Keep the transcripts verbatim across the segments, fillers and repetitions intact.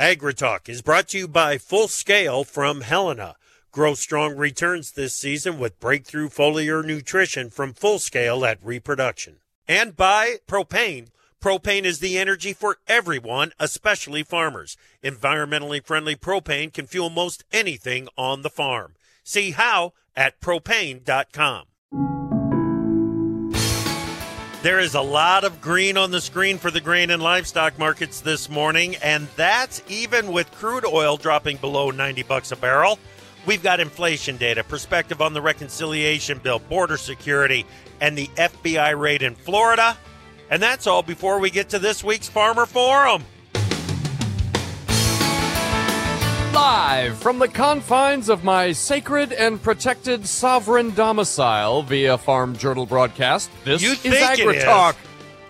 AgriTalk is brought to you by Full Scale from Helena. Grow strong returns this season with breakthrough foliar nutrition from Full Scale at Reproduction. And by Propane. Propane is the energy for everyone, especially farmers. Environmentally friendly propane can fuel most anything on the farm. See how at propane dot com. There is a lot of green on the screen for the grain and livestock markets this morning, and that's even with crude oil dropping below ninety bucks a barrel. We've got inflation data, perspective on the reconciliation bill, border security, and the F B I raid in Florida. And that's all before we get to this week's Farmer Forum. Live from the confines of my sacred and protected sovereign domicile via Farm Journal broadcast, this You is think it AgriTalk. is.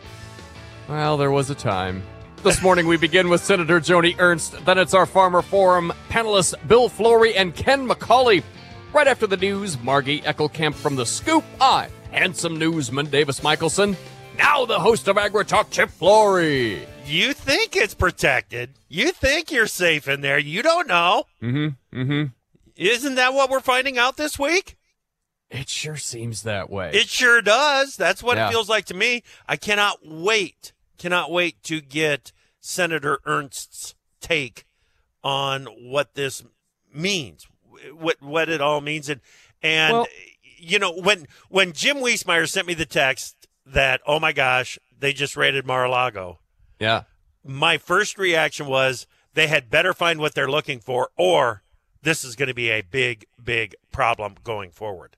Well, there was a time. This morning we begin with Senator Joni Ernst. Then it's our Farmer Forum panelists Bill Flory and Ken McCauley. Right after the news, Margie Eckelkamp from The Scoop. I, handsome newsman Davis Michelson. Now the host of AgriTalk, Chip Flory. You think it's protected. You think you're safe in there. You don't know. Mm-hmm, mm-hmm. Isn't that what we're finding out this week? It sure seems that way. It sure does. That's what Yeah. it feels like to me. I cannot wait, cannot wait to get Senator Ernst's take on what this means, what what it all means. And, and Well- you know, when when Jim Wiesmeyer sent me the text that, oh, my gosh, they just raided Mar-a-Lago, yeah. my first reaction was they had better find what they're looking for, or this is going to be a big, big problem going forward.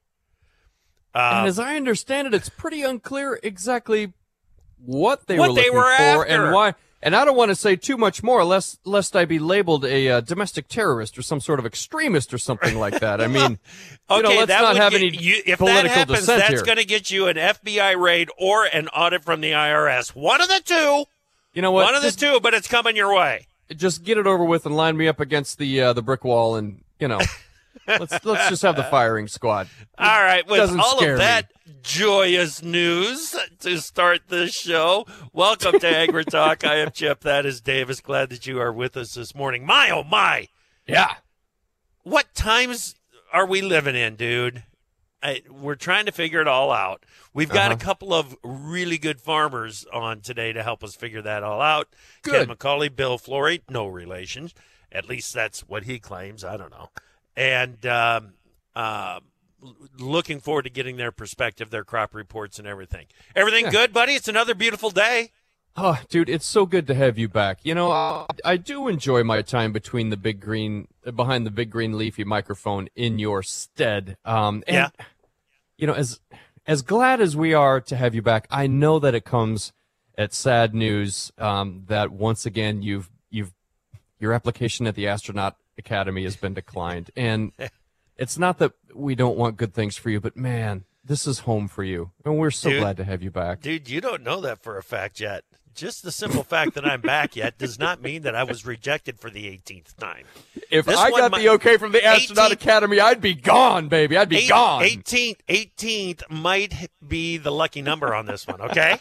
And Um, as I understand it, it's pretty unclear exactly what they What were they looking were for after. and why. And I don't want to say too much more, lest lest I be labeled a uh, domestic terrorist or some sort of extremist or something like that. I mean, you know, okay, let's that not would have get- any you, if political that happens, dissent that's here. going to get you an F B I raid or an audit from the I R S. One of the two. You know what? One of the just, two, but it's coming your way. just get it over with and line me up against the uh, the brick wall, and you know, let's let's just have the firing squad. All right, with doesn't all scare of me. that joyous news to start the show, welcome to AgriTalk. I am Chip. That is Davis. Glad that you are with us this morning. My, oh, my. Yeah. What times are we living in, dude? I, we're trying to figure it all out. We've got Uh-huh. a couple of really good farmers on today to help us figure that all out. Good. Ken McCauley, Bill Flory, no relations. At least that's what he claims. I don't know. And um, uh, looking forward to getting their perspective, their crop reports, and everything. Everything Yeah. good, buddy? It's another beautiful day. Oh, dude, it's so good to have you back. You know, I, I do enjoy my time between the big green, behind the big green leafy microphone in your stead. Um, and, Yeah. you know, as as glad as we are to have you back, I know that it comes at sad news um, that once again you've you've your application at the Astronaut Academy has been declined, and it's not that we don't want good things for you, but man, this is home for you, and we're so Dude. glad to have you back. Dude, you don't know that for a fact yet. Just the simple fact that I'm back yet does not mean that I was rejected for the eighteenth time. If This I one got might- the okay from the Astronaut eighteenth Academy, I'd be gone, baby. I'd be Eight- gone. eighteenth, eighteenth might be the lucky number on this one, okay?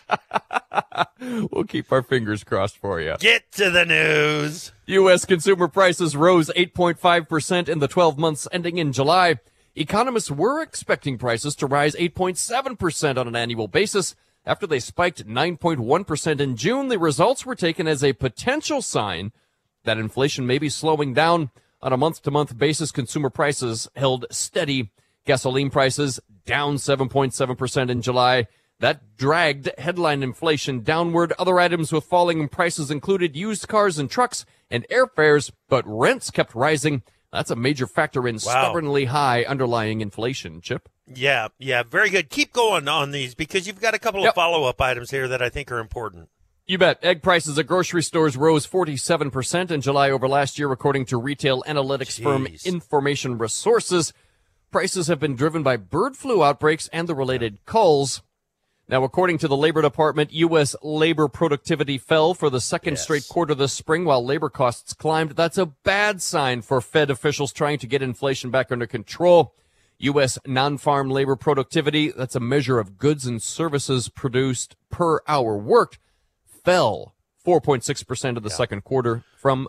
We'll keep our fingers crossed for you. Get to the news. U S consumer prices rose eight point five percent in the twelve months ending in July. Economists were expecting prices to rise eight point seven percent on an annual basis. After they spiked nine point one percent in June, the results were taken as a potential sign that inflation may be slowing down. On a month-to-month basis, consumer prices held steady. Gasoline prices down seven point seven percent in July. That dragged headline inflation downward. Other items with falling prices included used cars and trucks and airfares, but rents kept rising. That's a major factor in stubbornly high underlying inflation, Chip. Yeah, yeah, very good. Keep going on these because you've got a couple Yep. of follow-up items here that I think are important. You bet. Egg prices at grocery stores rose forty-seven percent in July over last year, according to retail analytics firm Jeez. Information Resources. Prices have been driven by bird flu outbreaks and the related culls. Now, according to the Labor Department, U S labor productivity fell for the second Yes. straight quarter this spring while labor costs climbed. That's a bad sign for Fed officials trying to get inflation back under control. U S non-farm labor productivity, that's a measure of goods and services produced per hour worked, fell four point six percent in the Yeah. second quarter from the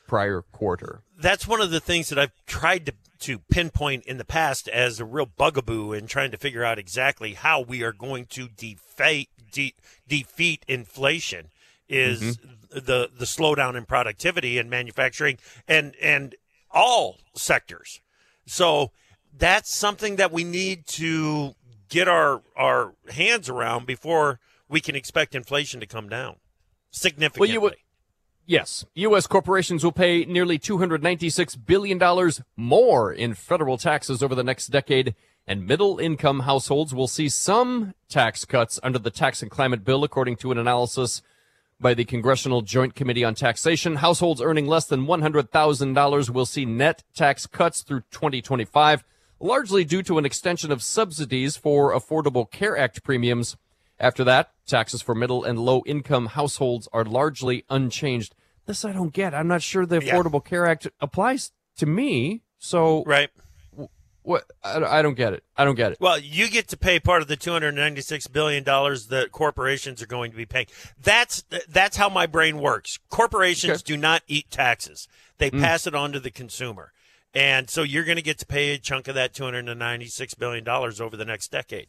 prior quarter. That's one of the things that I've tried to, to pinpoint in the past as a real bugaboo in trying to figure out exactly how we are going to defeat, de, defeat inflation is mm-hmm. the, the slowdown in productivity and manufacturing and, and all sectors. So that's something that we need to get our, our hands around before we can expect inflation to come down significantly. Well, you w- yes. U S corporations will pay nearly two hundred ninety-six billion dollars more in federal taxes over the next decade, and middle-income households will see some tax cuts under the Tax and Climate Bill, according to an analysis by the Congressional Joint Committee on Taxation. Households earning less than one hundred thousand dollars will see net tax cuts through twenty twenty-five, largely due to an extension of subsidies for Affordable Care Act premiums. After that, taxes for middle and low-income households are largely unchanged. This I don't get. I'm not sure the Affordable yeah. Care Act applies to me, so right. What I, I don't get it. I don't get it. Well, you get to pay part of the two hundred ninety-six billion dollars that corporations are going to be paying. That's that's how my brain works. Corporations okay. do not eat taxes. They mm. pass it on to the consumer. And so you're going to get to pay a chunk of that two hundred ninety-six billion dollars over the next decade.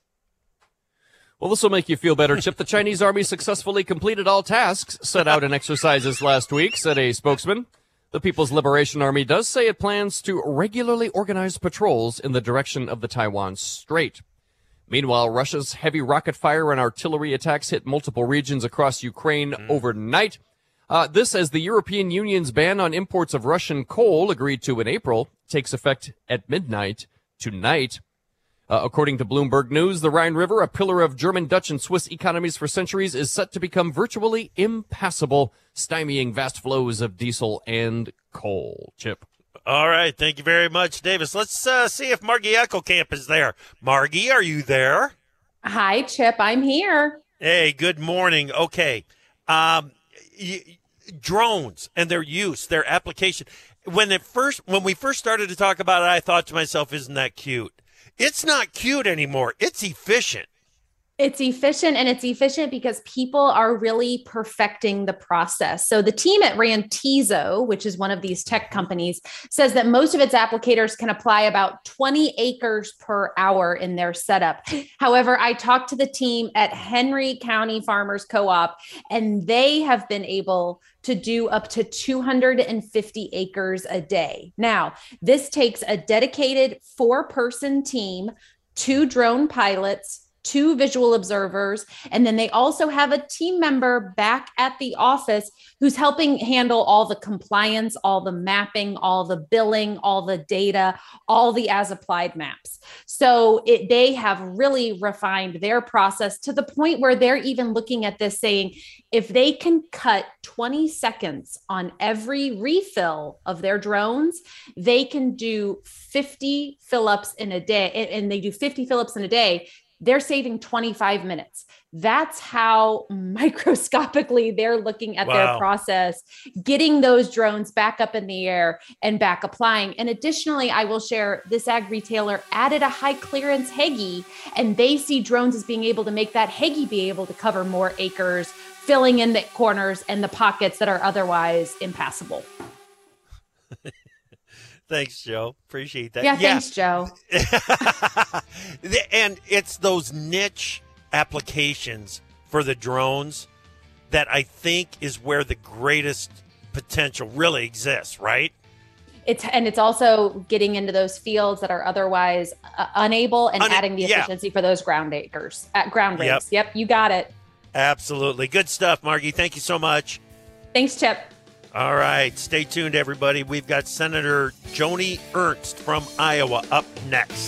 Well, this will make you feel better, Chip. The Chinese Army successfully completed all tasks set out in exercises last week, said a spokesman. The People's Liberation Army does say it plans to regularly organize patrols in the direction of the Taiwan Strait. Meanwhile, Russia's heavy rocket fire and artillery attacks hit multiple regions across Ukraine mm. overnight. Uh, this as the European Union's ban on imports of Russian coal, agreed to in April, takes effect at midnight tonight. Uh, according to Bloomberg News, the Rhine River, a pillar of German, Dutch, and Swiss economies for centuries, is set to become virtually impassable, stymieing vast flows of diesel and coal. Chip. All right. Thank you very much, Davis. Let's uh, see if Margie Eckelkamp is there. Margie, are you there? Hi, Chip. I'm here. Hey, good morning. Okay. Um, y- drones and their use, their application. When it first, when we first started to talk about it, I thought to myself, isn't that cute? It's not cute anymore. It's efficient. It's efficient, and it's efficient because people are really perfecting the process. So the team at Rantizo, which is one of these tech companies, says that most of its applicators can apply about twenty acres per hour in their setup. However, I talked to the team at Henry County Farmers Co-op, and they have been able to do up to two hundred fifty acres a day. Now, this takes a dedicated four-person team, two drone pilots, two visual observers, and then they also have a team member back at the office who's helping handle all the compliance, all the mapping, all the billing, all the data, all the as-applied maps. So it, they have really refined their process to the point where they're even looking at this saying, if they can cut twenty seconds on every refill of their drones, they can do fifty fill-ups in a day, and they do fifty fill-ups in a day. They're saving twenty-five minutes. That's how microscopically they're looking at wow. their process, getting those drones back up in the air and back applying. And additionally, I will share this ag retailer added a high clearance Hegi, and they see drones as being able to make that Hegi be able to cover more acres, filling in the corners and the pockets that are otherwise impassable. Thanks, Joe. Appreciate that. Yeah, yeah. Thanks, Joe. And it's those niche applications for the drones that I think is where the greatest potential really exists, right? It's and it's also getting into those fields that are otherwise uh, unable and Un- adding the efficiency yeah. for those ground acres, at ground rigs. Yep. yep, you got it. Absolutely. Good stuff, Margie. Thank you so much. Thanks, Chip. All right. Stay tuned, everybody. We've got Senator Joni Ernst from Iowa up next.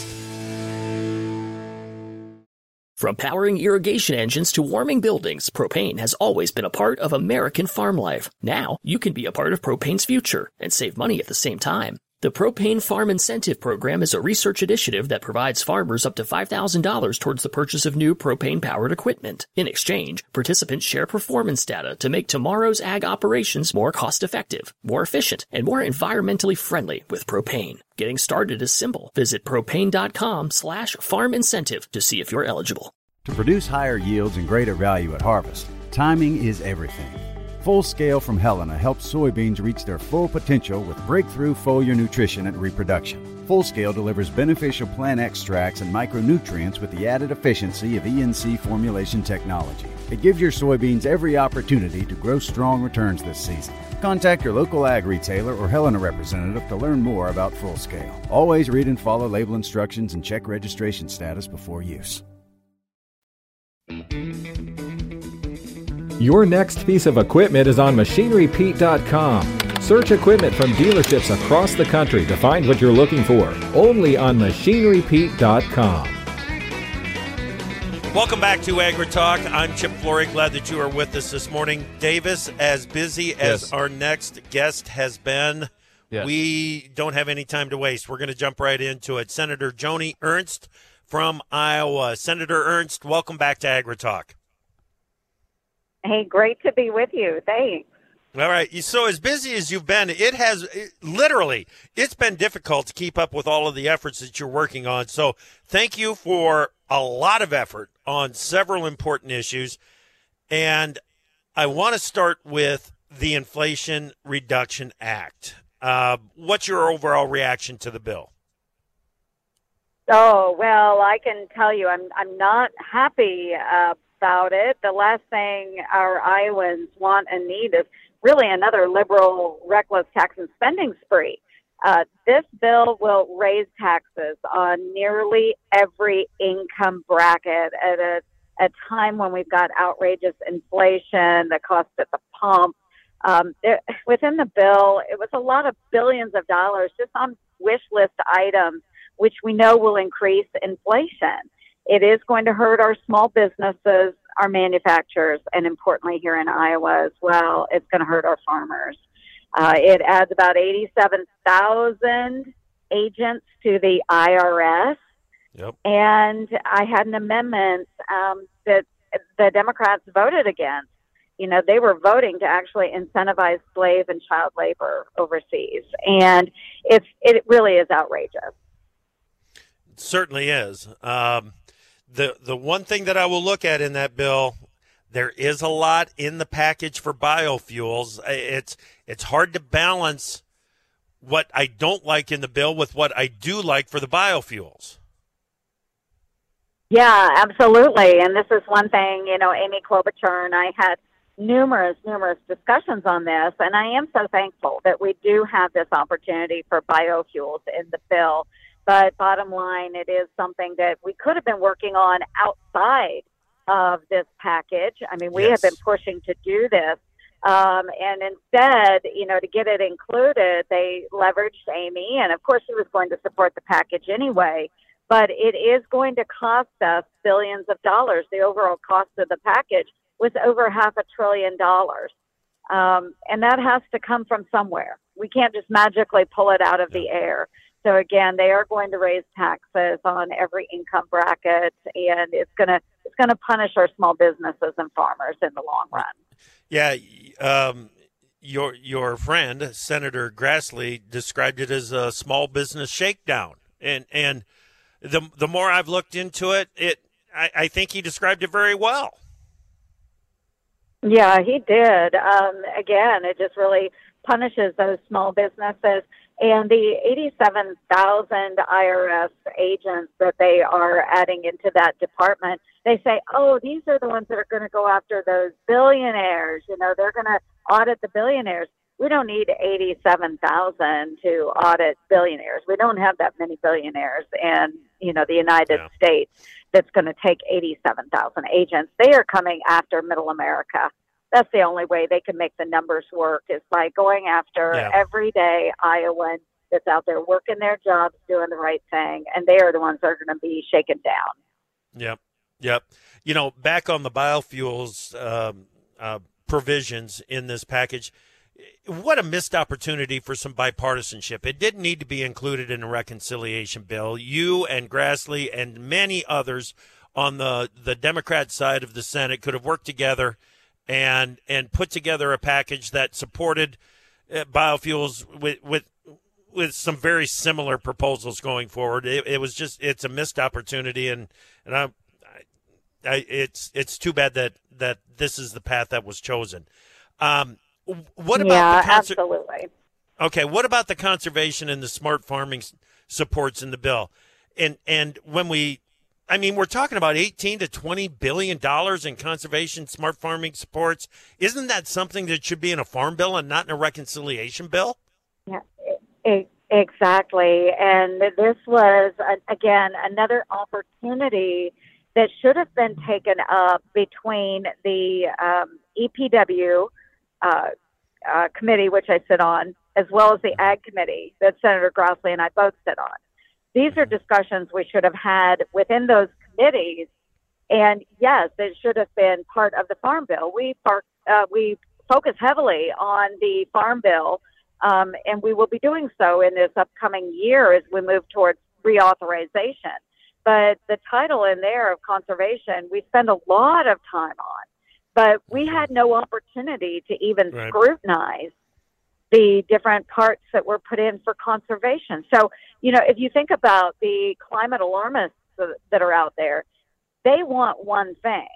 From powering irrigation engines to warming buildings, propane has always been a part of American farm life. Now, you can be a part of propane's future and save money at the same time. The Propane Farm Incentive Program is a research initiative that provides farmers up to five thousand dollars towards the purchase of new propane-powered equipment. In exchange, participants share performance data to make tomorrow's ag operations more cost-effective, more efficient, and more environmentally friendly with propane. Getting started is simple. Visit propane.com slash farm incentive to see if you're eligible. To produce higher yields and greater value at harvest, timing is everything. Full Scale from Helena helps soybeans reach their full potential with breakthrough foliar nutrition and reproduction. Full Scale delivers beneficial plant extracts and micronutrients with the added efficiency of E N C formulation technology. It gives your soybeans every opportunity to grow strong returns this season. Contact your local ag retailer or Helena representative to learn more about Full Scale. Always read and follow label instructions and check registration status before use. Your next piece of equipment is on machinery pete dot com. Search equipment from dealerships across the country to find what you're looking for. Only on machinery pete dot com. Welcome back to Agri Talk. I'm Chip Flory. Glad that you are with us this morning. Davis, as busy as Yes. our next guest has been, Yes. we don't have any time to waste. We're going to jump right into it. Senator Joni Ernst from Iowa. Senator Ernst, welcome back to Agri Talk. Hey, great to be with you. Thanks. All right. So as busy as you've been, it has it, literally, it's been difficult to keep up with all of the efforts that you're working on. So thank you for a lot of effort on several important issues. And I want to start with the Inflation Reduction Act. Uh, what's your overall reaction to the bill? Oh, well, I can tell you I'm I'm not happy uh, about it. The last thing our Iowans want and need is really another liberal, reckless tax and spending spree. Uh, this bill will raise taxes on nearly every income bracket at a, a time when we've got outrageous inflation, the cost at the pump. Um, there, within the bill, it was a lot of billions of dollars just on wish list items, which we know will increase inflation. It is going to hurt our small businesses, our manufacturers, and importantly here in Iowa as well, it's going to hurt our farmers. Uh, it adds about eighty-seven thousand agents to the I R S. Yep. And I had an amendment um, that the Democrats voted against. You know, they were voting to actually incentivize slave and child labor overseas. And it's, it really is outrageous. It certainly is. Um, the the one thing that I will look at in that bill, there is a lot in the package for biofuels. It's it's hard to balance what I don't like in the bill with what I do like for the biofuels. Yeah, absolutely. And this is one thing, you know, Amy Klobuchar and I had numerous, numerous discussions on this. And I am so thankful that we do have this opportunity for biofuels in the bill. But bottom line, it is something that we could have been working on outside of this package. I mean, we Yes. have been pushing to do this. Um, and instead, you know, to get it included, they leveraged Amy. And of course, she was going to support the package anyway. But it is going to cost us billions of dollars. The overall cost of the package was over half a trillion dollars. Um, and that has to come from somewhere. We can't just magically pull it out of the air. So again, they are going to raise taxes on every income bracket, and it's going to it's going to punish our small businesses and farmers in the long run. Yeah, um, your your friend Senator Grassley described it as a small business shakedown, and and the the more I've looked into it, it I, I think he described it very well. Yeah, he did. Um, again, it just really punishes those small businesses. And the eighty-seven thousand I R S agents that they are adding into that department, they say, oh, these are the ones that are going to go after those billionaires. You know, they're going to audit the billionaires. We don't need eighty-seven thousand to audit billionaires. We don't have that many billionaires in, you know, the United Yeah. States that's going to take eighty-seven thousand agents. They are coming after middle America. That's the only way they can make the numbers work is by going after Yeah. everyday Iowan that's out there working their jobs, doing the right thing, and they are the ones that are going to be shaken down. Yep, yep. You know, back on the biofuels um, uh, provisions in this package, what a missed opportunity for some bipartisanship. It didn't need to be included in a reconciliation bill. You and Grassley and many others on the, the Democrat side of the Senate could have worked together and and put together a package that supported uh, biofuels with, with with some very similar proposals going forward. It, it was just it's a missed opportunity, and and I, I, I it's it's too bad that that this is the path that was chosen. Um, what about yeah, the conser- absolutely. Okay, what about the conservation and the smart farming s- supports in the bill? And and when we, I mean, we're talking about eighteen to twenty billion dollars in conservation smart farming supports. Isn't that something that should be in a farm bill and not in a reconciliation bill? Yeah, it, exactly. And this was, uh, again, another opportunity that should have been taken up between the um, E P W uh, uh, committee, which I sit on, as well as the Ag Committee that Senator Grassley and I both sit on. These are discussions we should have had within those committees. And yes, it should have been part of the Farm Bill. We, park, uh, we focus heavily on the Farm Bill. Um, and we will be doing so in this upcoming year as we move towards reauthorization. But the title in there of conservation, we spend a lot of time on, but we had no opportunity to even Right. scrutinize the different parts that were put in for conservation. So, you know, if you think about the climate alarmists that are out there, they want one thing,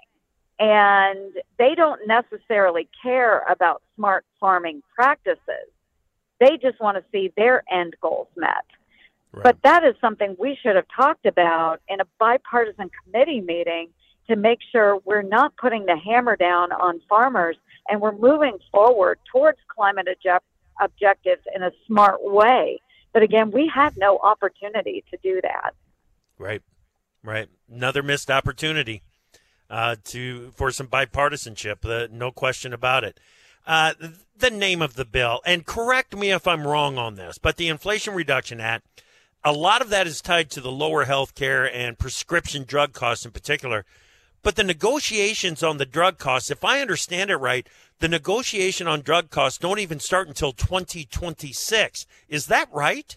and they don't necessarily care about smart farming practices. They just want to see their end goals met. Right. But that is something we should have talked about in a bipartisan committee meeting to make sure we're not putting the hammer down on farmers and we're moving forward towards climate object- objectives in a smart way. But again, we had no opportunity to do that. Right, right. Another missed opportunity uh, to for some bipartisanship. Uh, no question about it. Uh, the name of the bill, and correct me if I'm wrong on this, but the Inflation Reduction Act, a lot of that is tied to the lower health care and prescription drug costs in particular. But the negotiations on the drug costs, if I understand it right, the negotiation on drug costs don't even start until twenty twenty-six. Is that right?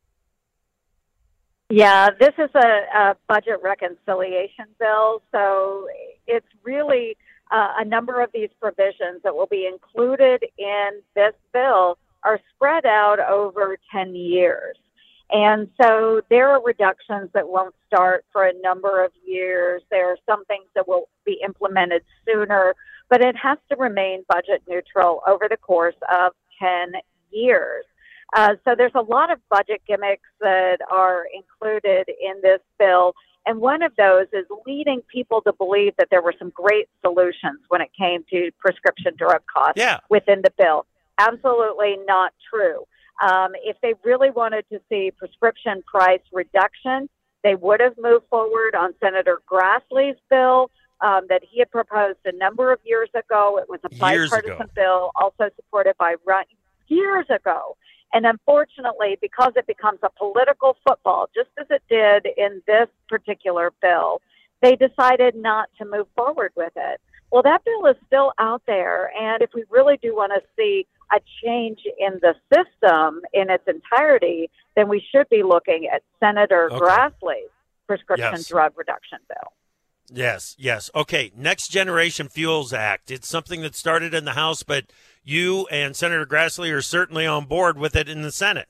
Yeah, this is a, a budget reconciliation bill, so it's really uh, a number of these provisions that will be included in this bill are spread out over ten years. And so there are reductions that won't start for a number of years. There are some things that will be implemented sooner, but it has to remain budget neutral over the course of ten years. Uh, so there's a lot of budget gimmicks that are included in this bill. And one of those is leading people to believe that there were some great solutions when it came to prescription drug costs Yeah. within the bill. Absolutely not true. Um, if they really wanted to see prescription price reduction, they would have moved forward on Senator Grassley's bill um, that he had proposed a number of years ago. It was a Years bipartisan ago. bill, also supported by Run years ago. And unfortunately, because it becomes a political football, just as it did in this particular bill, they decided not to move forward with it. Well, that bill is still out there, and if we really do want to see a change in the system in its entirety, then we should be looking at Senator Okay. Grassley's prescription Yes. drug reduction bill. Yes, yes. Okay, Next Generation Fuels Act. It's something that started in the House, but you and Senator Grassley are certainly on board with it in the Senate.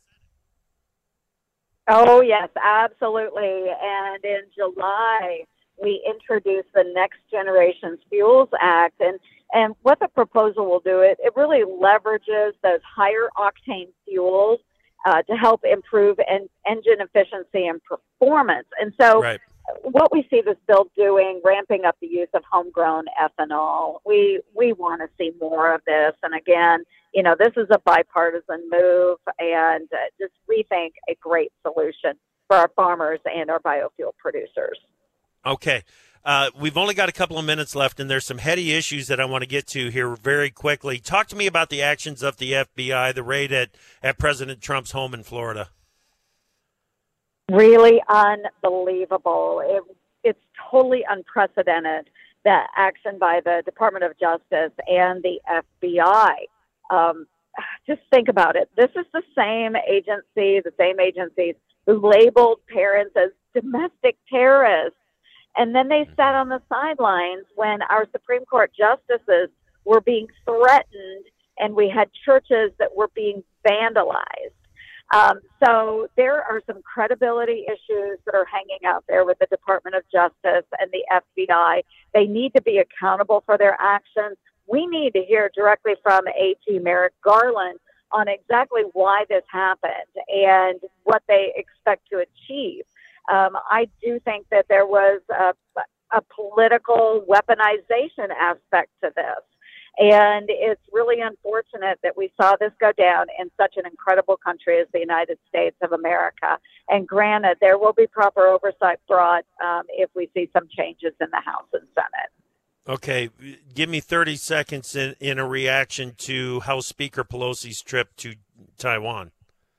Oh, yes, absolutely. And in July, we introduced the Next Generation Fuels Act. And, and what the proposal will do, it, it really leverages those higher octane fuels uh, to help improve en- engine efficiency and performance. And so Right. what we see this bill doing, ramping up the use of homegrown ethanol, we we want to see more of this. And again, you know, this is a bipartisan move, and uh, just we think a great solution for our farmers and our biofuel producers. Okay. Uh, we've only got a couple of minutes left, and there's some heady issues that I want to get to here very quickly. Talk to me about the actions of the F B I, the raid at, at President Trump's home in Florida. Really unbelievable. It, it's totally unprecedented, the action by the Department of Justice and the F B I. Um, just think about it. This is the same agency, the same agencies who labeled parents as domestic terrorists. And then they sat on the sidelines when our Supreme Court justices were being threatened and we had churches that were being vandalized. Um, so there are some credibility issues that are hanging out there with the Department of Justice and the F B I. They need to be accountable for their actions. we need to hear directly from A G Merrick Garland on exactly why this happened and what they expect to achieve. Um, I do think that there was a, a political weaponization aspect to this. And it's really unfortunate that we saw this go down in such an incredible country as the United States of America. And granted, there will be proper oversight brought um, if we see some changes in the House and Senate. Okay, give me thirty seconds in, in a reaction to House Speaker Pelosi's trip to Taiwan.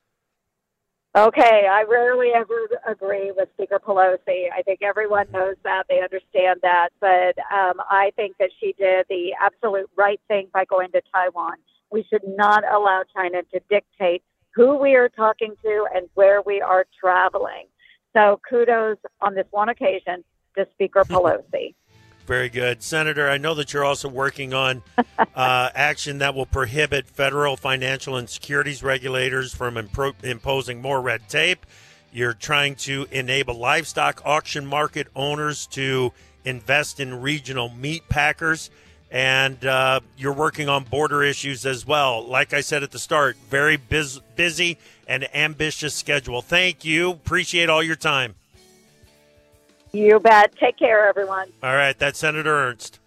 Okay, I rarely ever agree with Speaker Pelosi. I think everyone knows that. They understand that. But um, I think that she did the absolute right thing by going to Taiwan. We should not allow China to dictate who we are talking to and where we are traveling. So kudos on this one occasion to Speaker Pelosi. Very good. Senator, I know that you're also working on uh, action that will prohibit federal financial and securities regulators from impro- imposing more red tape. You're trying to enable livestock auction market owners to invest in regional meat packers, and uh, you're working on border issues as well. Like I said at the start, very biz- busy and ambitious schedule. Thank you. Appreciate all your time. You bet. Take care, everyone. All right, that's Senator Ernst.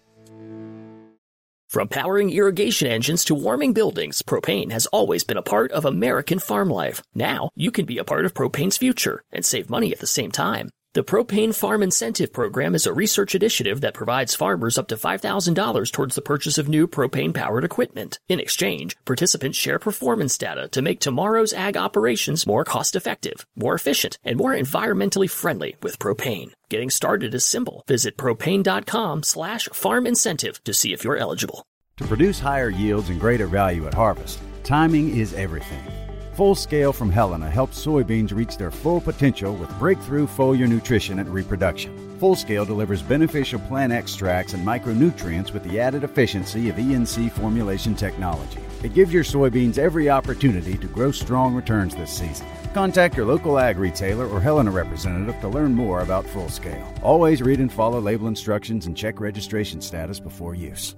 From powering irrigation engines to warming buildings, propane has always been a part of American farm life. Now, you can be a part of propane's future and save money at the same time. The Propane Farm Incentive Program is a research initiative that provides farmers up to five thousand dollars towards the purchase of new propane-powered equipment. In exchange, participants share performance data to make tomorrow's ag operations more cost-effective, more efficient, and more environmentally friendly with propane. Getting started is simple. Visit propane.com slash farm incentive to see if you're eligible. To produce higher yields and greater value at harvest, timing is everything. Full Scale from Helena helps soybeans reach their full potential with breakthrough foliar nutrition and reproduction. Full Scale delivers beneficial plant extracts and micronutrients with the added efficiency of E N C formulation technology. It gives your soybeans every opportunity to grow strong returns this season. Contact your local ag retailer or Helena representative to learn more about Full Scale. Always read and follow label instructions and check registration status before use.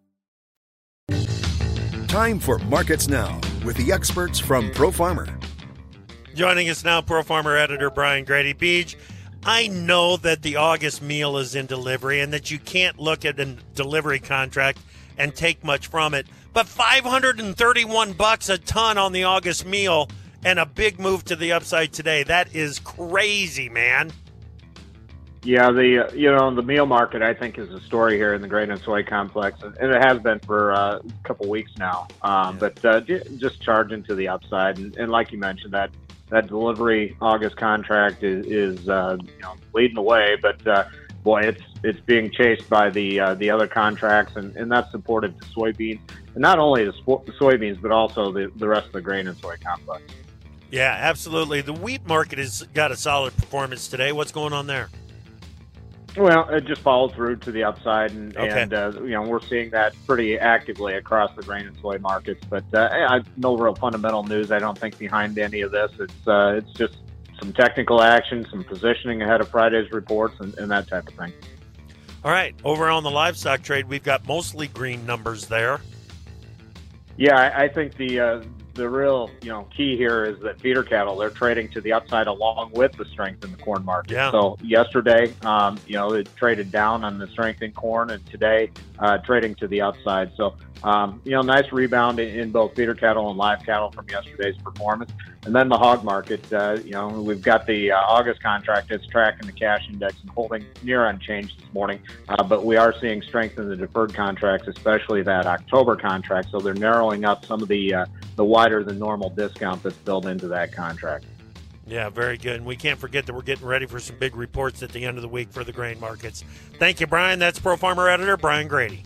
Time for Markets Now with the experts from ProFarmer. Joining us now, ProFarmer editor Brian Grady. Beach, I know that the August meal is in delivery and that you can't look at a delivery contract and take much from it, but five hundred thirty-one bucks a ton on the August meal and a big move to the upside today. That is crazy, man. Yeah, the uh, you know the meal market I think is a story here in the grain and soy complex, and it has been for uh, a couple weeks now. Um, yeah. But uh, just charging to the upside, and, and like you mentioned, that that delivery August contract is, is uh, you know leading the way. But uh, boy, it's it's being chased by the uh, the other contracts, and, and that's supported the soybeans, and not only the, spo- the soybeans, but also the, the rest of the grain and soy complex. Yeah, absolutely. The wheat market has got a solid performance today. What's going on there? Well, it just followed through to the upside, and, okay. and uh, you know we're seeing that pretty actively across the grain and soy markets. But uh, I, no real fundamental news, I don't think, behind any of this. It's uh, it's just some technical action, some positioning ahead of Friday's reports, and, and that type of thing. All right, over on the livestock trade, we've got mostly green numbers there. Yeah, I, I think the uh, the real you know key here is that feeder cattle, they're trading to the upside along with the strength in the corn market. Yeah. So yesterday, um, you know, it traded down on the strength in corn, and today uh, trading to the upside. So um, you know, nice rebound in, in both feeder cattle and live cattle from yesterday's performance. And then the hog market, uh, you know, we've got the uh, August contract that's tracking the cash index and holding near unchanged this morning. Uh, but we are seeing strength in the deferred contracts, especially that October contract. So they're narrowing up some of the uh, the wider than normal discount that's built into that contract. Yeah, very good. And we can't forget that we're getting ready for some big reports at the end of the week for the grain markets. Thank you, Brian. That's ProFarmer editor Brian Grady.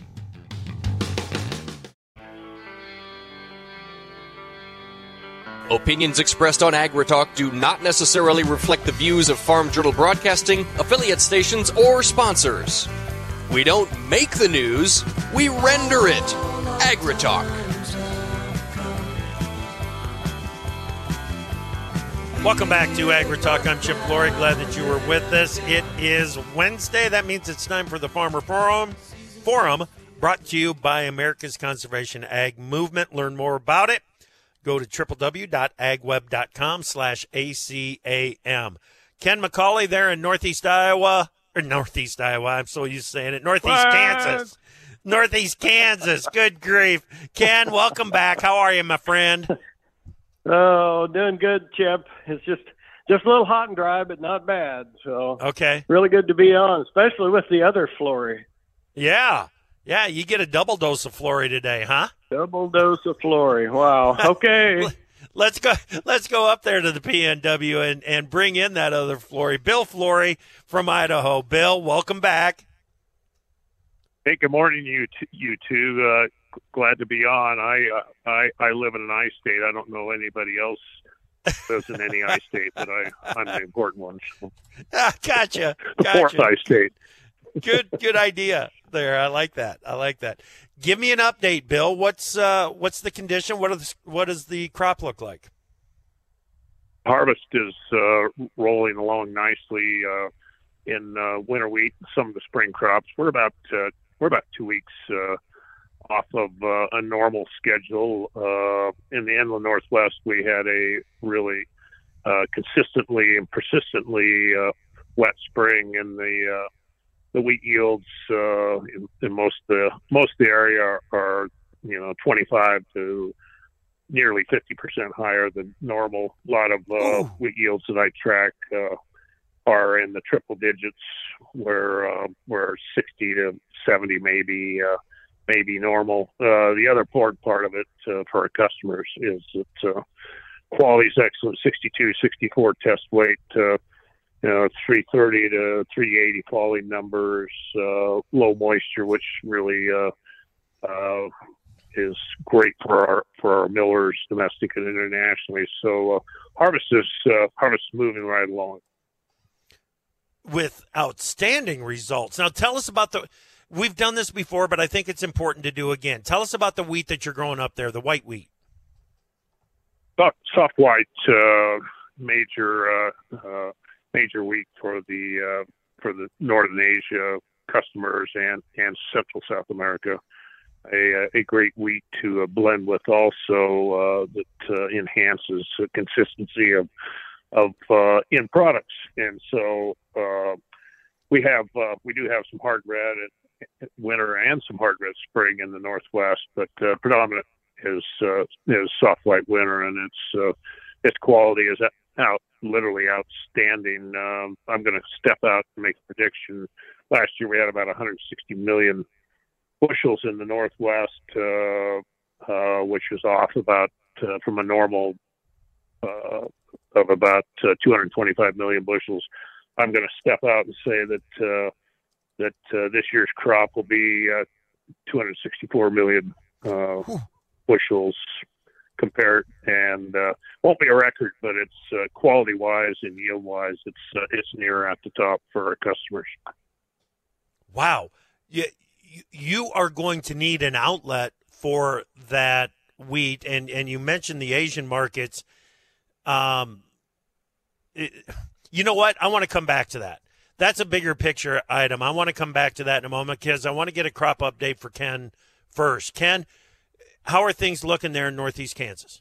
Opinions expressed on AgriTalk do not necessarily reflect the views of Farm Journal Broadcasting, affiliate stations, or sponsors. We don't make the news, we render it. AgriTalk. Welcome back to AgriTalk. I'm Chip Flory. Glad that you were with us. It is Wednesday. That means it's time for the Farmer Forum. Forum. brought to you by America's Conservation Ag Movement. Learn more about it. Go to www.agweb.com slash ACAM. Ken McCauley there in Northeast Iowa, or Northeast Iowa, I'm so used to saying it, Northeast what? Kansas. Northeast Kansas. Good grief. Ken, welcome back. How are you, my friend? Oh, doing good, Chip. It's just just a little hot and dry, but not bad. So okay, really good to be on, especially with the other Flory. Yeah. Yeah, you get a double dose of Flory today, huh? Double dose of Flory. Wow. Okay. let's go let's go up there to the P N W and, and bring in that other Flory. Bill Flory from Idaho. Bill, welcome back. Hey, good morning, you t- you two. Uh, glad to be on. I, uh, I I live in an I state. I don't know anybody else lives in any I state, but I I'm the important one. So. Ah, gotcha. The gotcha. fourth I state. Good good idea there. I like that. I like that. Give me an update, Bill. What's uh what's the condition? What are the, what does the crop look like? Harvest is uh, rolling along nicely uh, in uh, winter wheat. Some of the spring crops. We're about uh, we're about two weeks uh, off of uh, a normal schedule. Uh, in the inland Northwest, we had a really uh, consistently and persistently uh, wet spring, and the uh, the wheat yields uh, in, in most the most of the area are, are you know twenty-five to nearly fifty percent higher than normal. A lot of uh, wheat yields that I track uh, are in the triple digits, where uh, where sixty to seventy maybe uh, maybe normal. Uh, the other important part of it uh, for our customers is that uh, quality is excellent. sixty-two, sixty-four test weight. Uh, You know, three thirty to three eighty falling numbers, uh, low moisture, which really uh, uh, is great for our for our millers, domestic and internationally. So uh, harvest is uh, harvest is moving right along with outstanding results. Now, tell us about the. We've done this before, but I think it's important to do again. Tell us about the wheat that you're growing up there, the white wheat. Soft, soft white, uh, major. Uh, uh, major wheat for the uh, for the Northern Asia customers and, and Central South America. A, a great wheat to uh, blend with also uh, that uh, enhances the consistency of of uh, in products. And so uh, we have uh, we do have some hard red in winter and some hard red spring in the Northwest, but uh, predominant is uh, is soft white winter, and its uh, its quality is out. Literally outstanding. Um, I'm going to step out and make a prediction. Last year we had about one hundred sixty million bushels in the Northwest, uh, uh, which is off about uh, from a normal uh, of about uh, two hundred twenty-five million bushels. I'm going to step out and say that uh, that uh, this year's crop will be uh, two hundred sixty-four million uh, bushels compared, and uh, won't be a record, but it's uh, quality-wise and yield-wise, it's uh, it's near at the top for our customers. Wow, you you are going to need an outlet for that wheat, and and you mentioned the Asian markets. Um, it, you know what? I want to come back to that. That's a bigger picture item. I want to come back to that in a moment because I want to get a crop update for Ken first. Ken, how are things looking there in Northeast Kansas?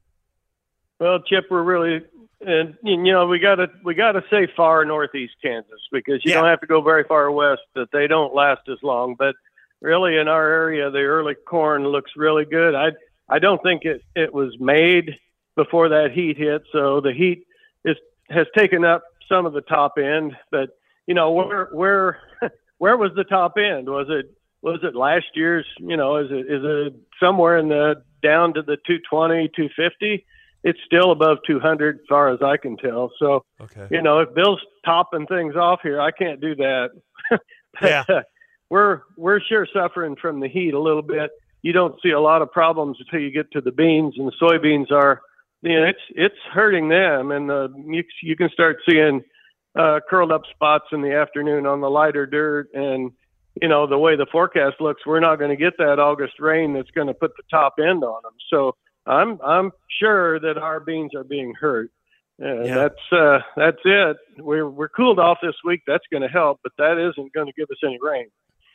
Well, Chip, we're really, and you know, we got to we got to say far Northeast Kansas because you yeah. don't have to go very far west that they don't last as long. But really, in our area, the early corn looks really good. I I don't think it, it was made before that heat hit, so the heat is has taken up some of the top end. But you know, where where where was the top end? Was it was it last year's? You know, is it is it somewhere in the down to the two twenty, two fifty? It's still above two hundred as far as I can tell. So, okay. you know, if Bill's topping things off here, I can't do that. but, yeah. uh, we're we're sure suffering from the heat a little bit. You don't see a lot of problems until you get to the beans, and the soybeans are, you know, it's it's hurting them, and uh, you you can start seeing uh, curled up spots in the afternoon on the lighter dirt, and you know the way the forecast looks, we're not going to get that August rain that's going to put the top end on them. So I'm I'm sure that our beans are being hurt. And yeah. that's uh, that's it. We're we're cooled off this week. That's going to help, but that isn't going to give us any rain.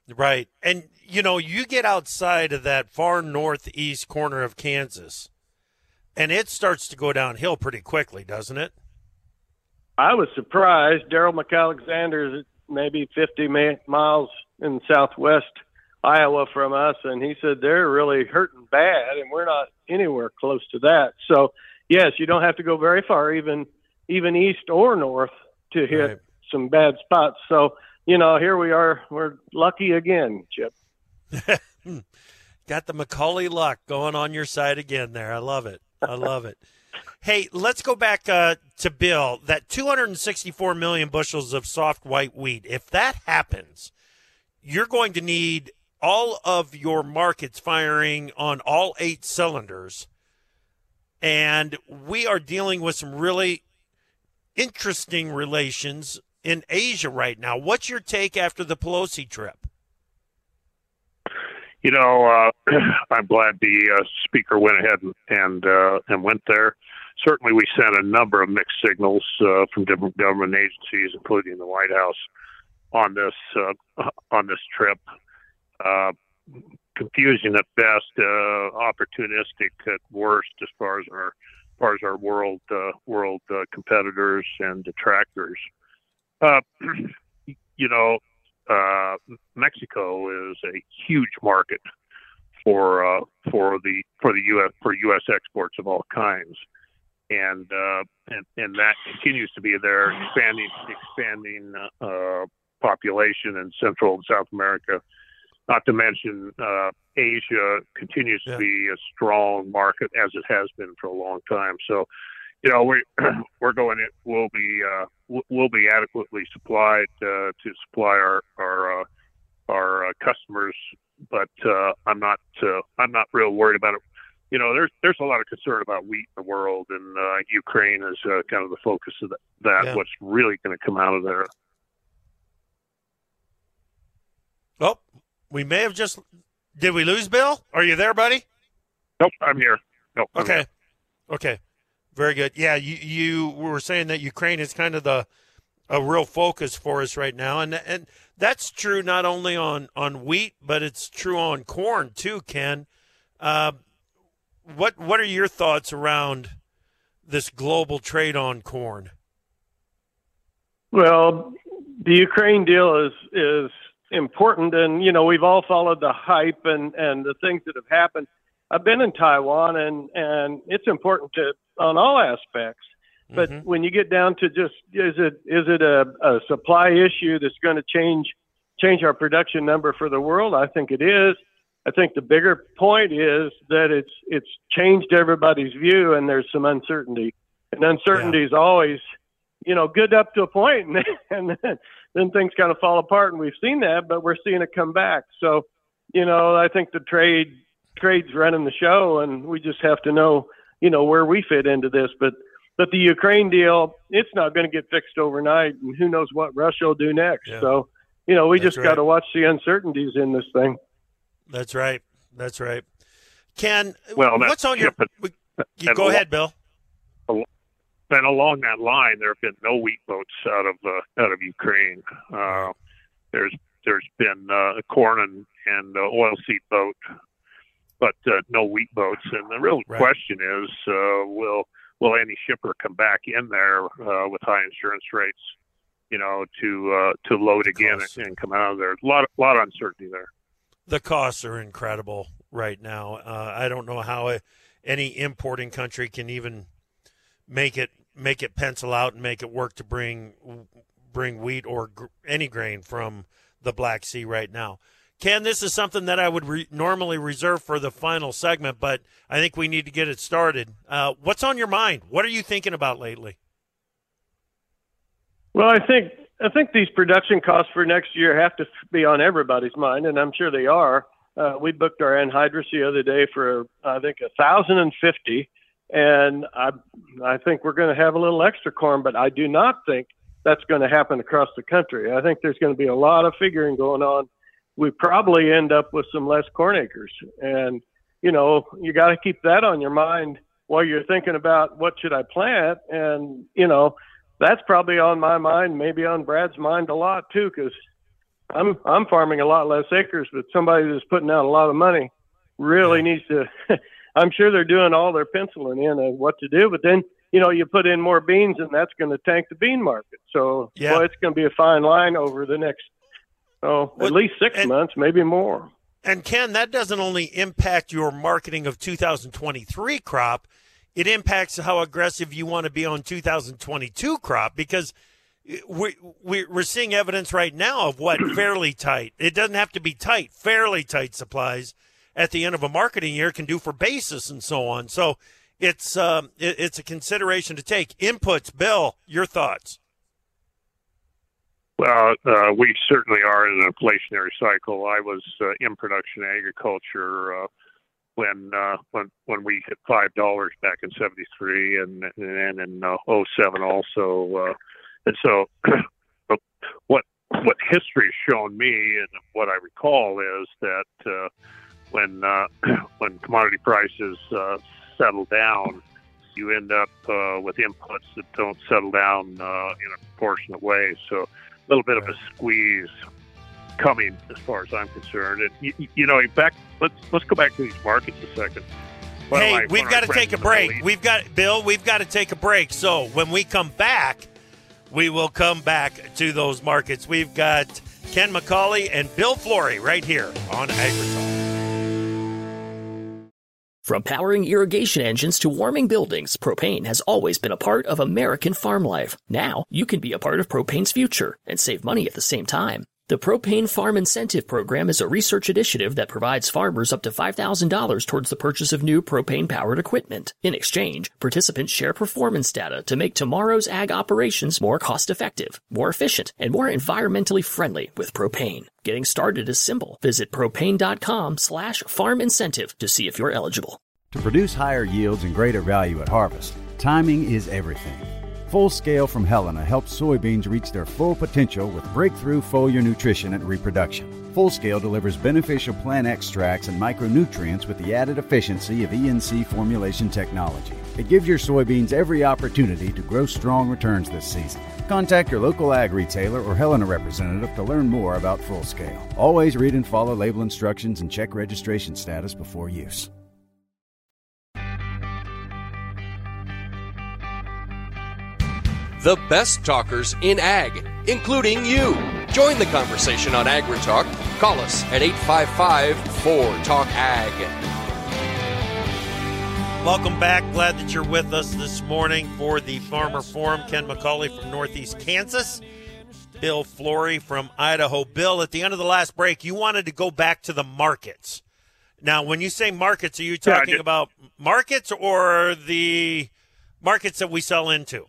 Right. And, you know, you get outside of that far northeast corner of Kansas, and it starts to go downhill pretty quickly, doesn't it? I was surprised. Daryl McAlexander is maybe fifty miles in southwest Iowa from us, and he said they're really hurting bad, and we're not anywhere close to that. So, yes, you don't have to go very far, even even east or north, to hit right. some bad spots. So, you know, here we are. We're lucky again, Chip. Got the Macaulay luck going on your side again there. I love it. I love it. Hey, let's go back uh, to Bill. That two hundred sixty-four million bushels of soft white wheat, if that happens, you're going to need all of your markets firing on all eight cylinders. And we are dealing with some really interesting relations in Asia right now. What's your take after the Pelosi trip? You know, uh, I'm glad the uh, speaker went ahead and and, uh, and went there. Certainly, we sent a number of mixed signals uh, from different government agencies, including the White House, on this uh, on this trip. Uh, confusing at best, uh, opportunistic at worst, as far as our as far as our world uh, world uh, competitors and detractors. Uh, you know, uh, Mexico is a huge market for uh, for the for the U S for U S exports of all kinds, and uh, and and that continues to be their expanding expanding uh, population in Central and South America. Not to mention, uh, Asia continues to yeah. be a strong market, as it has been for a long time. So, you know, we we're going. It will be uh, we'll be adequately supplied uh, to supply our our uh, our uh, customers. But uh, I'm not uh, I'm not real worried about it. You know, there's there's a lot of concern about wheat in the world, and uh, Ukraine is uh, kind of the focus of that. that yeah. What's really going to come out of there? Oh. We may have just – did we lose Bill? Are you there, buddy? Nope, I'm here. Nope, I'm okay. Here. Okay. Very good. Yeah, you, you were saying that Ukraine is kind of the a real focus for us right now, and and that's true not only on, on wheat, but it's true on corn too, Ken. Uh, what what are your thoughts around this global trade on corn? Well, the Ukraine deal is is – important, and you know, we've all followed the hype and and the things that have happened. I've been in Taiwan, and and it's important to on all aspects, but mm-hmm. when you get down to just is it is it a, a supply issue that's going to change change our production number for the world? I think it is. I think the bigger point is that it's it's changed everybody's view, and there's some uncertainty, and uncertainty yeah. is always, you know, good up to a point, and, and then, then things kind of fall apart, and we've seen that, but we're seeing it come back. So, you know, I think the trade trade's running the show, and we just have to know, you know, where we fit into this. But but the Ukraine deal, it's not going to get fixed overnight, and who knows what Russia will do next. Yeah. So, you know, we That's just right. got to watch the uncertainties in this thing. That's right. That's right. Ken, well, what's on your – you go ahead, Bill. And along that line, there have been no wheat boats out of uh, out of Ukraine. Uh, there's there's been uh, a corn and and uh, oilseed boat, but uh, no wheat boats. And the real right. question is, uh, will will any shipper come back in there uh, with high insurance rates, you know, to uh, to load the again and, and come out of there? A lot a lot of uncertainty there. The costs are incredible right now. Uh, I don't know how a, any importing country can even make it. make it pencil out and make it work to bring bring wheat or gr- any grain from the Black Sea right now. Ken, this is something that I would re- normally reserve for the final segment, but I think we need to get it started. Uh, what's on your mind? What are you thinking about lately? Well, I think I think these production costs for next year have to be on everybody's mind, and I'm sure they are. Uh, we booked our anhydrous the other day for, I think, one thousand fifty. And I, I think we're going to have a little extra corn, but I do not think that's going to happen across the country. I think there's going to be a lot of figuring going on. We probably end up with some less corn acres. And, you know, you got to keep that on your mind while you're thinking about what should I plant. And, you know, that's probably on my mind, maybe on Brad's mind a lot too, because I'm I'm farming a lot less acres, but somebody that's putting out a lot of money really needs to. I'm sure they're doing all their penciling in on what to do, but then you know you put in more beans, and that's going to tank the bean market. So yeah. well, it's going to be a fine line over the next oh well, at least six and, months, maybe more. And Ken, that doesn't only impact your marketing of two thousand twenty-three crop, it impacts how aggressive you want to be on two thousand twenty-two crop, because we we're seeing evidence right now of what fairly tight. It doesn't have to be tight, fairly tight supplies at the end of a marketing year can do for basis and so on. So it's um, it, it's a consideration to take. Inputs, Bill, your thoughts? Well, uh, we certainly are in an inflationary cycle. I was uh, in production agriculture uh, when uh, when when we hit five dollars back in seventy-three, and and in uh, oh seven also. Uh, and so, what what history has shown me, and what I recall, is that uh, when uh, when commodity prices uh, settle down, you end up uh, with inputs that don't settle down uh, in a proportionate way. So, a little bit of a squeeze coming, as far as I'm concerned. And you, you know, back let's let's go back to these markets a second. One hey, my, we've got to take a break. We've got Bill. We've got to take a break. So when we come back, we will come back to those markets. We've got Ken McCauley and Bill Flory right here on AgriTalk. From powering irrigation engines to warming buildings, propane has always been a part of American farm life. Now, you can be a part of propane's future and save money at the same time. The Propane Farm Incentive Program is a research initiative that provides farmers up to five thousand dollars towards the purchase of new propane-powered equipment. In exchange, participants share performance data to make tomorrow's ag operations more cost-effective, more efficient, and more environmentally friendly with propane. Getting started is simple. Visit propane.com slash farm incentive to see if you're eligible. To produce higher yields and greater value at harvest, timing is everything. Full Scale from Helena helps soybeans reach their full potential with breakthrough foliar nutrition and reproduction. Full Scale delivers beneficial plant extracts and micronutrients with the added efficiency of E N C formulation technology. It gives your soybeans every opportunity to grow strong returns this season. Contact your local ag retailer or Helena representative to learn more about Full Scale. Always read and follow label instructions and check registration status before use. The best talkers in ag, including you. Join the conversation on AgriTalk. Call us at eight five five, four, talk ag. Welcome back. Glad that you're with us this morning for the Farmer Forum. Ken McCauley from Northeast Kansas. Bill Flory from Idaho. Bill, at the end of the last break, you wanted to go back to the markets. Now, when you say markets, are you talking yeah, just, about markets or the markets that we sell into?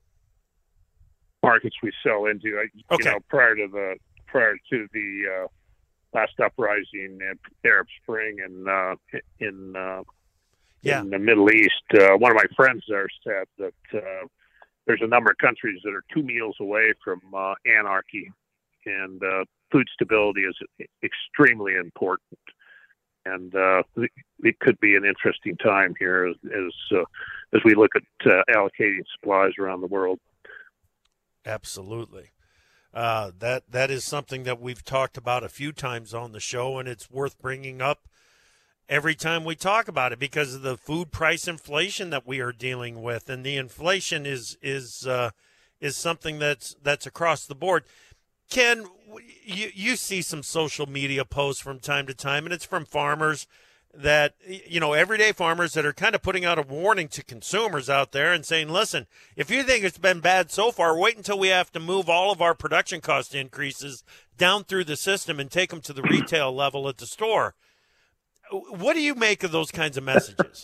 Markets we sell into. You okay. know, prior to the prior to the uh, last uprising, Arab Spring, in uh, in uh, yeah. in the Middle East, uh, one of my friends there said that uh, there's a number of countries that are two meals away from uh, anarchy, and uh, food stability is extremely important. And uh, it could be an interesting time here as as, uh, as we look at uh, allocating supplies around the world. Absolutely. Uh, that that is something that we've talked about a few times on the show, and it's worth bringing up every time we talk about it because of the food price inflation that we are dealing with, and the inflation is is uh, is something that's that's across the board. Ken, you you see some social media posts from time to time, and it's from farmers that, you know, everyday farmers that are kind of putting out a warning to consumers out there and saying, listen, if you think it's been bad so far, wait until we have to move all of our production cost increases down through the system and take them to the retail level at the store. What do you make of those kinds of messages?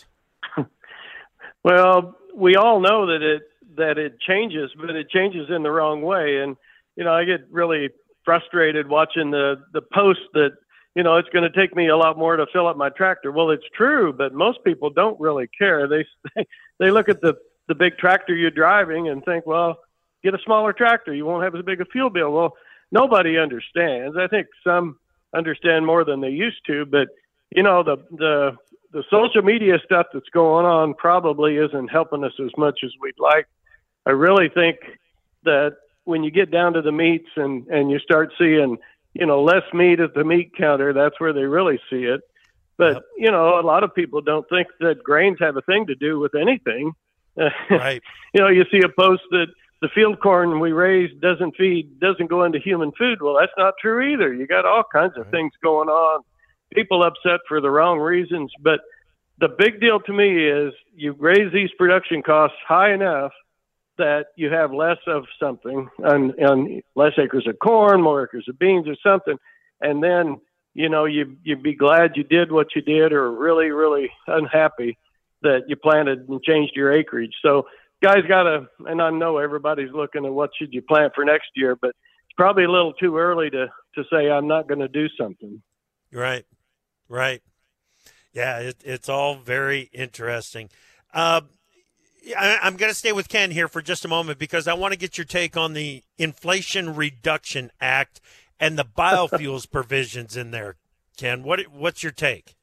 Well, we all know that it that it changes, but it changes in the wrong way. And, you know, I get really frustrated watching the, the post that, you know, it's going to take me a lot more to fill up my tractor. Well, it's true, but most people don't really care. They they look at the, the big tractor you're driving and think, well, get a smaller tractor. You won't have as big a fuel bill. Well, nobody understands. I think some understand more than they used to, but, you know, the the the social media stuff that's going on probably isn't helping us as much as we'd like. I really think that when you get down to the meats and, and you start seeing, you know, less meat at the meat counter. That's where they really see it. But, yep. you know, a lot of people don't think that grains have a thing to do with anything. Right. You know, you see a post that the field corn we raise doesn't feed, doesn't go into human food. Well, that's not true either. You got all kinds of right. things going on. People upset for the wrong reasons. But the big deal to me is you raise these production costs high enough that you have less of something, and, and less acres of corn, more acres of beans or something. And then, you know, you, you'd be glad you did what you did, or really, really unhappy that you planted and changed your acreage. So guys got to, and I know everybody's looking at what should you plant for next year, but it's probably a little too early to, to say I'm not going to do something. Right, right. Yeah, it, it's all very interesting. Uh, I, I'm going to stay with Ken here for just a moment because I want to get your take on the Inflation Reduction Act and the biofuels provisions in there. Ken, what what's your take?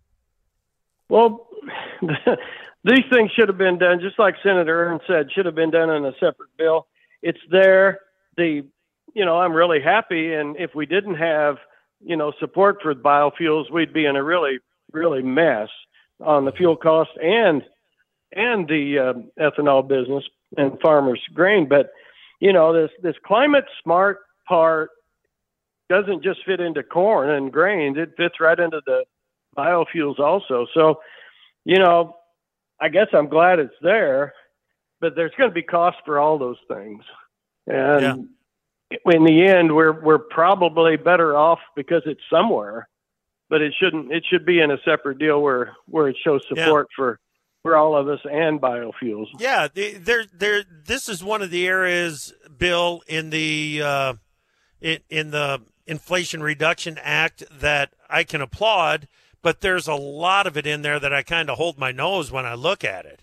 Well, these things should have been done, just like Senator Ernst said, should have been done in a separate bill. It's there. The, you know, I'm really happy, and if we didn't have, you know, support for biofuels, we'd be in a really, really mess on the fuel cost and and the uh, ethanol business and farmers' grain. But, you know, this, this climate smart part doesn't just fit into corn and grains. It fits right into the biofuels also. So, you know, I guess I'm glad it's there, but there's going to be costs for all those things. And yeah. in the end, we're, we're probably better off because it's somewhere, but it shouldn't, it should be in a separate deal where, where it shows support yeah. for, for all of us and biofuels. Yeah, there, there. This is one of the areas, Bill, in the uh, in, in the Inflation Reduction Act that I can applaud, but there's a lot of it in there that I kind of hold my nose when I look at it.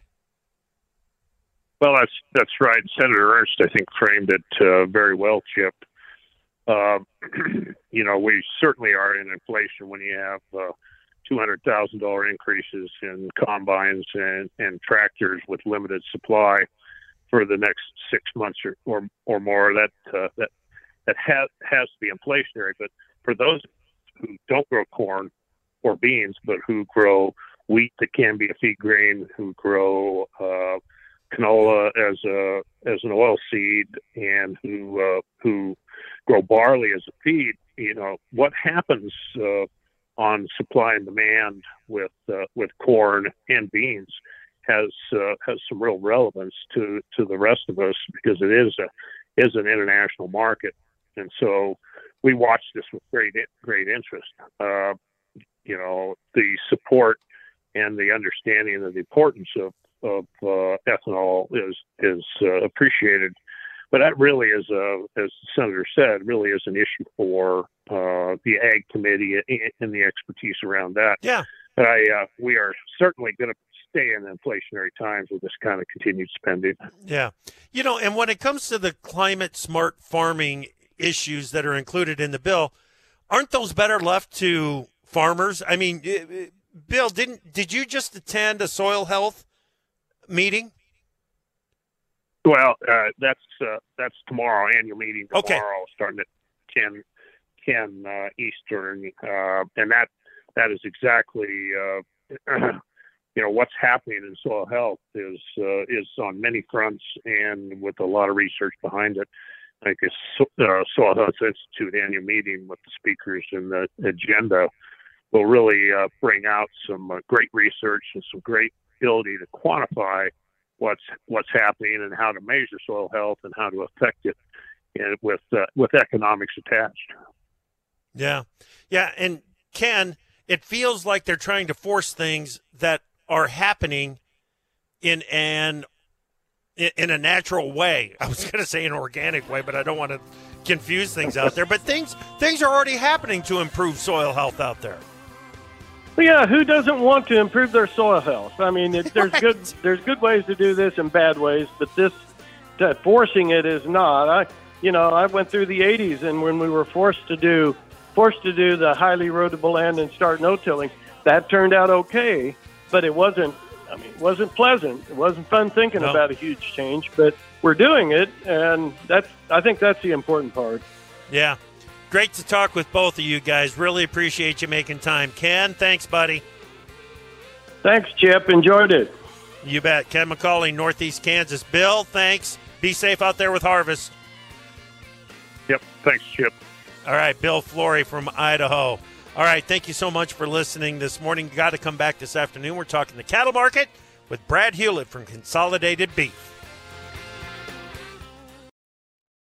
Well, that's that's right. Senator Ernst, I think, framed it uh, very well, Chip. Uh, you know, we certainly are in inflation when you have uh, two hundred thousand dollars increases in combines and, and tractors with limited supply for the next six months or or, or more. That uh, that that has has to be inflationary. But for those who don't grow corn or beans, but who grow wheat that can be a feed grain, who grow uh, canola as a as an oil seed, and who uh, who grow barley as a feed, you know, what happens Uh, on supply and demand with uh, with corn and beans has uh, has some real relevance to, to the rest of us because it is a is an international market, and so we watch this with great great interest. Uh, you know, the support and the understanding of the importance of of uh, ethanol is is uh, appreciated. But that really is, a, as the Senator said, really is an issue for uh, the Ag Committee and the expertise around that. Yeah. But I, uh, we are certainly going to stay in inflationary times with this kind of continued spending. Yeah. You know, and when it comes to the climate smart farming issues that are included in the bill, aren't those better left to farmers? I mean, Bill, didn't did you just attend a soil health meeting? Well, uh, that's uh, that's tomorrow, annual meeting tomorrow, okay. starting at ten, ten uh, Eastern, uh, and that that is exactly uh, you know what's happening in soil health is uh, is on many fronts and with a lot of research behind it. Like a uh, Soil Health Institute annual meeting with the speakers and the agenda will really uh, bring out some uh, great research and some great ability to quantify what's what's happening and how to measure soil health and how to affect it, and with uh, with economics attached. Yeah, yeah, and Ken, it feels like they're trying to force things that are happening in an in a natural way. I was going to say an organic way, but I don't want to confuse things out there. But things things are already happening to improve soil health out there. Yeah, who doesn't want to improve their soil health? I mean, it, there's right. good there's good ways to do this and bad ways, but this uh, forcing it is not. I, you know, I went through the eighties, and when we were forced to do forced to do the highly erodible land and start no-tilling, that turned out okay, but it wasn't. I mean, it wasn't pleasant. It wasn't fun thinking no. about a huge change, but we're doing it, and that's. I think that's the important part. Yeah. Great to talk with both of you guys. Really appreciate you making time. Ken, thanks, buddy. Thanks, Chip. Enjoyed it. You bet. Ken McCauley, Northeast Kansas. Bill, thanks. Be safe out there with harvest. Yep. Thanks, Chip. All right, Bill Flory from Idaho. All right, thank you so much for listening this morning. You got to come back this afternoon. We're talking the cattle market with Brad Hewlett from Consolidated Beef.